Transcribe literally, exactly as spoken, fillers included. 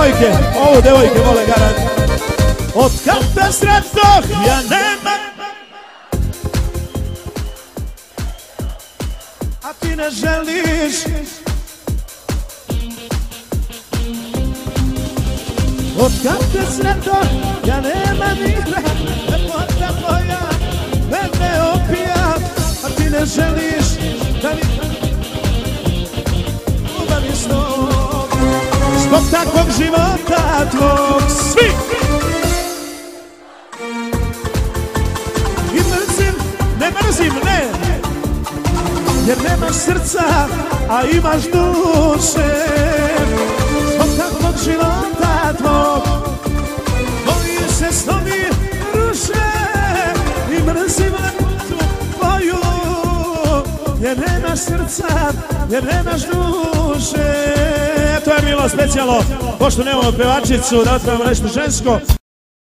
devojke, ovo devojke vole garant. Od kad te sretnoh ja nema, a ti ne želiš. Od kad te sretnoh ja nema mira, lepota moja mene opija, a ti ne želiš da mi ljubavi s tobom. Zbog takvog života tvog svi i mrzim, ne mrzim, ne, jer nemaš srca, a imaš duše. Zbog takvog života tvog moji se snovi ruše i mrzim lepotu tvoju, jer nemaš srca, jer nemaš duše. To je bilo specijalno, pošto nemamo pevačicu, da otpravimo nešto žensko.